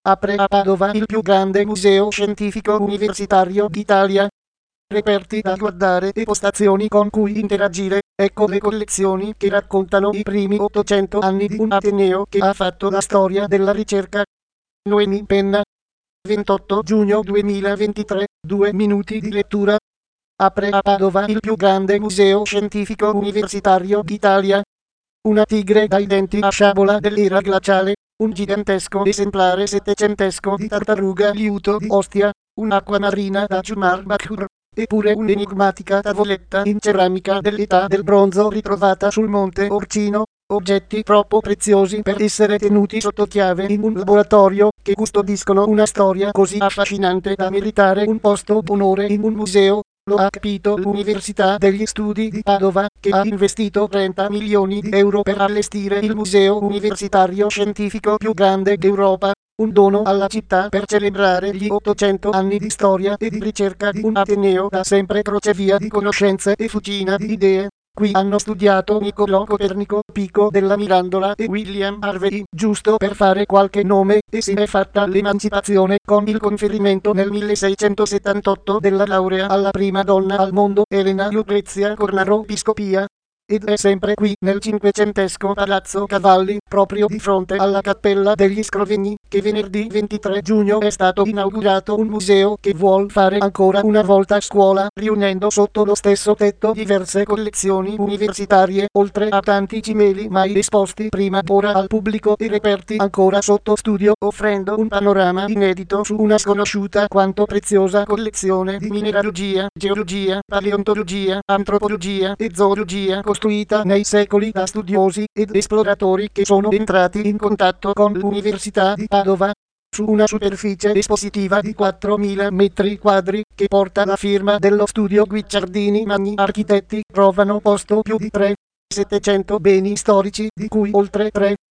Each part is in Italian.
Apre a Padova il più grande museo scientifico universitario d'Italia. Reperti da guardare e postazioni con cui interagire, ecco le collezioni che raccontano i primi 800 anni di un ateneo che ha fatto la storia della ricerca. Noemi Penna. 28 giugno 2023, 2 minuti di lettura. Apre a Padova il più grande museo scientifico universitario d'Italia. Una tigre dai denti a sciabola dell'era glaciale, un gigantesco esemplare settecentesco di tartaruga liuto di Ostia, un'acqua marina da Jumar Bakur, eppure un'enigmatica tavoletta in ceramica dell'età del bronzo ritrovata sul Monte Orcino, oggetti troppo preziosi per essere tenuti sotto chiave in un laboratorio, che custodiscono una storia così affascinante da meritare un posto d'onore in un museo. Lo ha capito l'Università degli Studi di Padova, che ha investito 30 milioni di euro per allestire il museo universitario scientifico più grande d'Europa, un dono alla città per celebrare gli 800 anni di storia e di ricerca di un ateneo da sempre crocevia di conoscenze e fucina di idee. Qui hanno studiato Niccolò Copernico, Pico della Mirandola e William Harvey, giusto per fare qualche nome, e si è fatta l'emancipazione con il conferimento nel 1678 della laurea alla prima donna al mondo, Elena Lucrezia Cornaro Piscopia. Ed è sempre qui nel cinquecentesco Palazzo Cavalli, proprio di fronte alla Cappella degli Scrovegni, che venerdì 23 giugno è stato inaugurato un museo che vuol fare ancora una volta scuola, riunendo sotto lo stesso tetto diverse collezioni universitarie, oltre a tanti cimeli mai esposti prima d'ora al pubblico e reperti ancora sotto studio, offrendo un panorama inedito su una sconosciuta quanto preziosa collezione di mineralogia, geologia, paleontologia, antropologia e zoologia, costruita nei secoli da studiosi ed esploratori che sono entrati in contatto con l'Università di Padova, su una superficie espositiva di 4.000 metri quadri, che porta la firma dello studio Guicciardini Magni Architetti. Trovano posto più di 700 beni storici, di cui oltre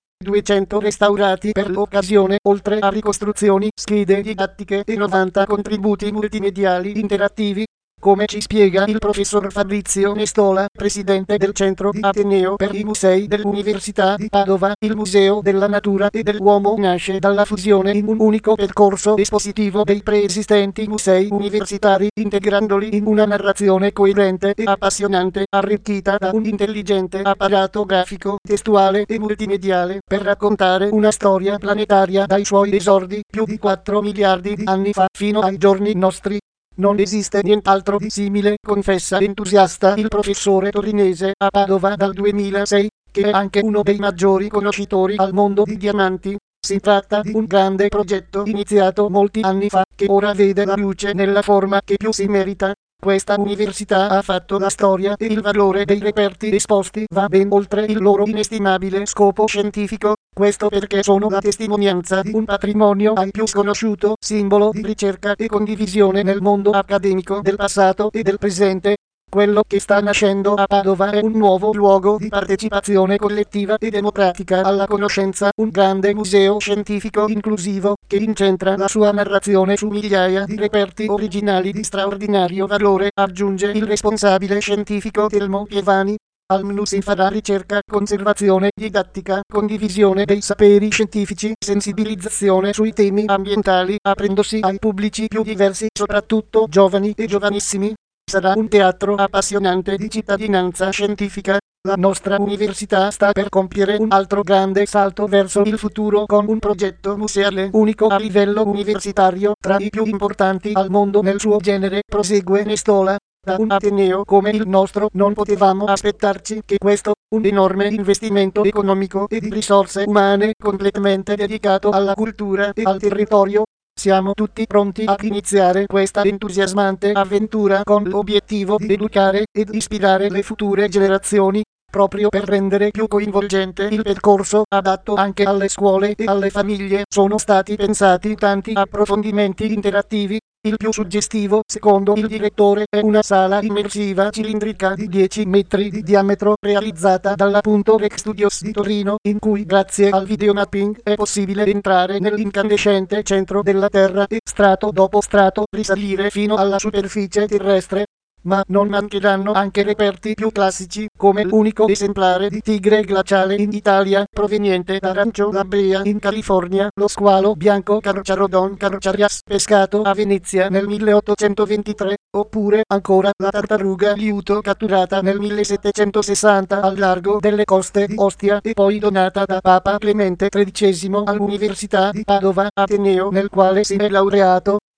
200 restaurati per l'occasione, oltre a ricostruzioni, schede didattiche e 90 contributi multimediali interattivi. Come ci spiega il professor Fabrizio Nestola, presidente del Centro di Ateneo per i Musei dell'Università di Padova, il Museo della Natura e dell'Uomo nasce dalla fusione in un unico percorso espositivo dei preesistenti musei universitari, integrandoli in una narrazione coerente e appassionante, arricchita da un intelligente apparato grafico, testuale e multimediale, per raccontare una storia planetaria dai suoi esordi, più di 4 miliardi di anni fa, fino ai giorni nostri. Non esiste nient'altro di simile, confessa entusiasta il professore torinese a Padova dal 2006, che è anche uno dei maggiori conoscitori al mondo di diamanti. Si tratta di un grande progetto iniziato molti anni fa, che ora vede la luce nella forma che più si merita. Questa università ha fatto la storia e il valore dei reperti esposti va ben oltre il loro inestimabile scopo scientifico. Questo perché sono la testimonianza di un patrimonio ai più sconosciuto, simbolo di ricerca e condivisione nel mondo accademico del passato e del presente. Quello che sta nascendo a Padova è un nuovo luogo di partecipazione collettiva e democratica alla conoscenza, un grande museo scientifico inclusivo, che incentra la sua narrazione su migliaia di reperti originali di straordinario valore, aggiunge il responsabile scientifico Telmo Pievani. Al MNU si farà ricerca, conservazione, didattica, condivisione dei saperi scientifici, sensibilizzazione sui temi ambientali, aprendosi ai pubblici più diversi, soprattutto giovani e giovanissimi. Sarà un teatro appassionante di cittadinanza scientifica. La nostra università sta per compiere un altro grande salto verso il futuro con un progetto museale unico a livello universitario, tra i più importanti al mondo nel suo genere, prosegue Nestola. Da un ateneo come il nostro non potevamo aspettarci che questo, un enorme investimento economico e di risorse umane completamente dedicato alla cultura e al territorio. Siamo tutti pronti ad iniziare questa entusiasmante avventura con l'obiettivo di educare ed ispirare le future generazioni, proprio per rendere più coinvolgente il percorso, adatto anche alle scuole e alle famiglie. Sono stati pensati tanti approfondimenti interattivi. Il più suggestivo, secondo il direttore, è una sala immersiva cilindrica di 10 metri di diametro, realizzata dalla Rec Studios di Torino, in cui grazie al videomapping è possibile entrare nell'incandescente centro della Terra e, strato dopo strato, risalire fino alla superficie terrestre. ma non mancheranno anche reperti più classici, come l'unico esemplare di tigre glaciale in Italia, proveniente da Rancho La Brea in California, lo squalo bianco Carcharodon carcharias, pescato a Venezia nel 1823, oppure ancora la tartaruga liuto catturata nel 1760 al largo delle coste di Ostia e poi donata da Papa Clemente XIII all'Università di Padova, ateneo nel quale si è laureato.